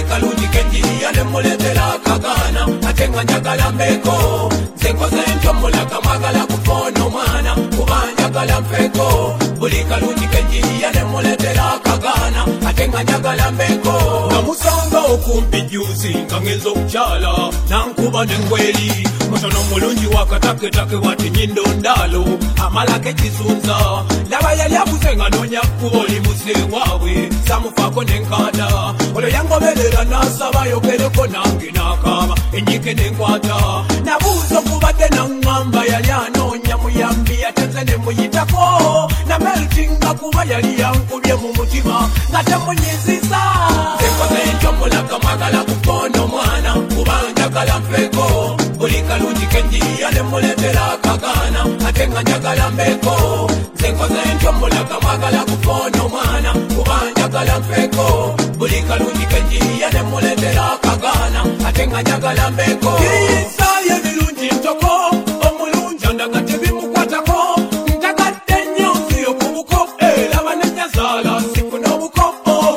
kalungi kenjiriya ne muletera akagana ate nga njagala mbeko nze nkoze ntyo mulaka mwagala kufoona omwana kuba njagala nfeko buli kalungi kenjiriya ne muletera akagana ate nga njagala mbeko namusanga okumpi juzi nga ngenza okukyala nankuba nengweri mutono mulungi wakataketake wati nyindo ndaalo amalako ekizunza laba yali abuze nga noonya kkuba oli muze waabwe samufaako nenkanda olwo yangoberera n'asaba yogereko nange n'akaaba ennyike nenkwata nabuuza okubadde naŋŋamba yali anoonya muyambi atenze ne muyitako nameltinga kuba yali yankubye mu mutima nga temunyizisa ekoze ntyo mulaka mwagala kufonda omwana kuba njagala nfeeko buli kalungi kenjiriya ne muletera akagana ate nga njagala mbeko nze nkoze ntyo mulaka mwagala kufonda omwana kuba njagala nfeeko buli kalungi kenjiriya ne muletera akagana ate nga njagala mbeko isaye birungi ntoko omulungi andaga tebimukwatako njagadde nnyo nziyo ku buko laba nenyazaala sifuna obuko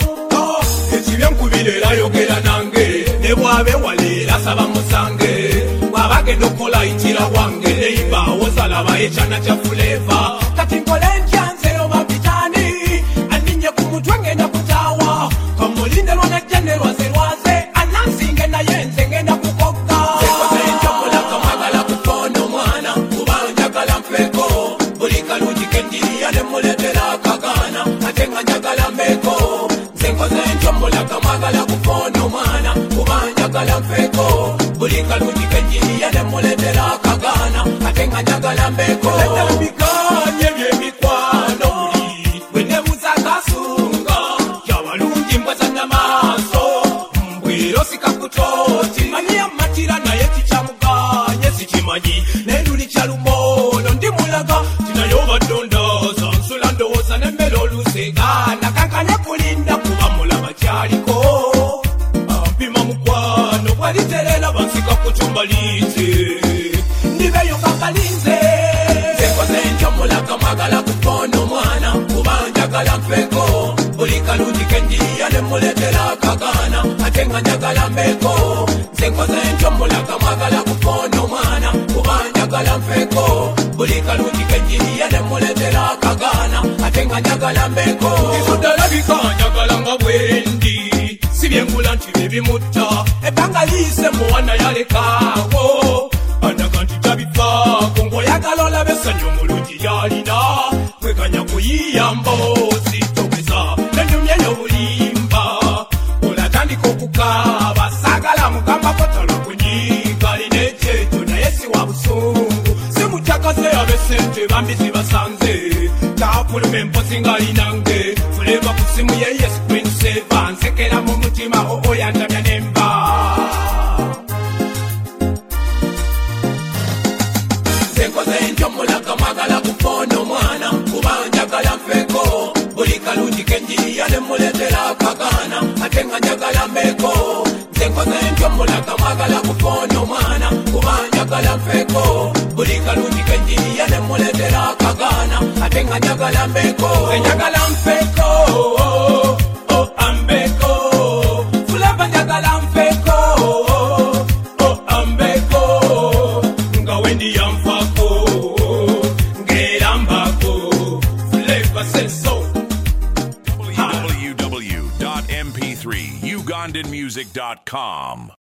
ekibyenkubira era yogera nange ne bwabe waleera saba musange bw'abagenda okukola itira wange neiba wozalaba ekyana kya fuleva kati nkole ntya nze oba bitani aninye ku mutwe ngenda kutaawa kamulinde lwanajja ne lwaze anansinge naye nze ngenda kukokka ekoze ntyo mulaka mwagala kufonda omwana kuba njagala nfeeko buli kalungi kenjiriya ne muletera akagana ate nga njagala mbeko nze nkoze ntyo mulaka mwagala kufonda omwana kuba njagala nfeeko buli kalungi kenjiriya ne muletera akagana ate nga njagala mbeko bikanye byemikwano buli bwe nebuza kasunga yabalungi mbwaza n'amaaso mbwero sikakutoti manyi amatira naye kikyamuganye sikimanyi n'enduli kyalumono ndi mulaga tinaye obadde ondooza nsula ndowooza n'emmere olusega nakankane kulinda kuba mulaba kyaliko ampima mukwano bwaliterera bansika kutumba linze ndibeyo kakalinze nzekoze ntyo mulaka mwagala kufonda omwana kuba njagala nfeeko buli kalungi kenjiriya ne muletera akagana ate nga njagala mbeko nze nkoze ntyo mulaka mwagala kufonda omwana kuba njagala nfeeko buli kalungi kenjiriya ne muletera akagana ate nga njagala mbeko isuddalabika njagala nga bwendi sibyengula nti bebimutta ebbanga liise muwana yalekaawo andaga nti tabifaako ng'oyagala olabe essanyu omulungi yalina kweganya kuyiya mboozi togeza nenyumye y'obulimba olatandika okukaaba saagala mugambako tolwa kunyiga alina ekyejo naye si wa busungu simutyakaze abe sente bambi zibasanze taapuluma empozi ng'alinange fuleva ku simu ye yes screen saver nsekera mu mutima oyantamya nemba nkoze ntyo mulaka mwagala kufonda omwana kuba njagala nfeeko buli kalungi kenjiriya ne muletera akagana ate nga njagala mbeko nze nkoze ntyo mulaka mwagala kufonda omwana kuba njagala nfeeko buli kalungi kenjiriya ne muletera akagana ate nga njagala mbeko njagala nfeeko ambeko fulava njagala nfeeko ambeko nga wendi yanfako ngerambako fulava seso www.mp3ugandanmusic.com